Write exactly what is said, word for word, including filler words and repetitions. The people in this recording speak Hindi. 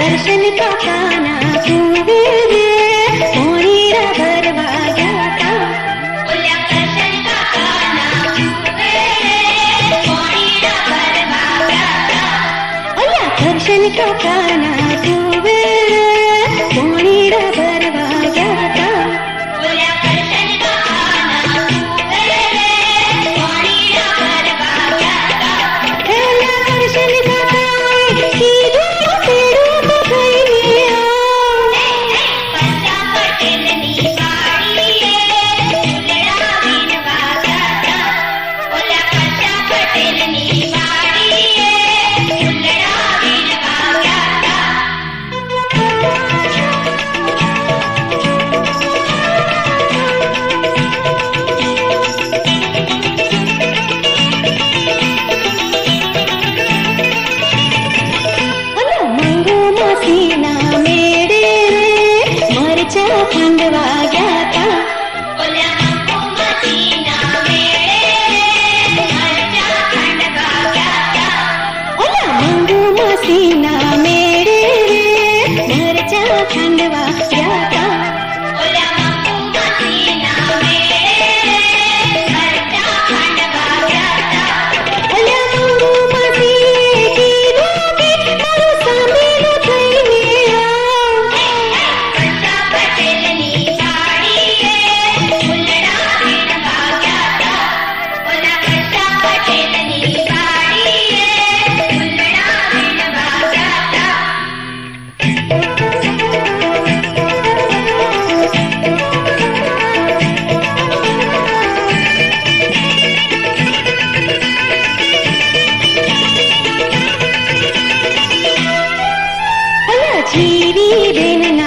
दर्शन का काना तूवे रे मोरीरा भरवा जाता। ओल्या दर्शन का काना तूवे रे मोरीरा भरवा जाता। ओल्या दर्शन का काना तूवे रे मोरीरा भरवा जाता। ओल्या दर्शन का काना तूवे रे मोरीरा भरवा जाता। ओल्या दर्शन का काना कीधो तेरू तो भैया। पंचा पटेल नी बाड़ी रे फुलड़ा बीनवा जाता। ओल्या पंचा पटेल नी बाड़ी रे फुलड़ा बीनवा जाता। ओल्या मंगू मसीना मेरे रे मरचा खंडवा जाता। ओल्या मंगू मसीना मेरे रे मरचा खंडवा जाता। ओल्या मंगू मसीना मेरे रे मरचा खंडवा जाता। ओल्या मंगू मसीना मेरे रे मरचा खंडवा जाता। ओल्या मंगू मसी कीधो के तारू सामेलो थईने आ। पंचा पटेल नी बाड़ी रे फुलड़ा बीनवा जाता। ओल्या पंचा पटेल नी बाड़ी रे फुलड़ा बीनवा जाता। ओल्या जीरी बेन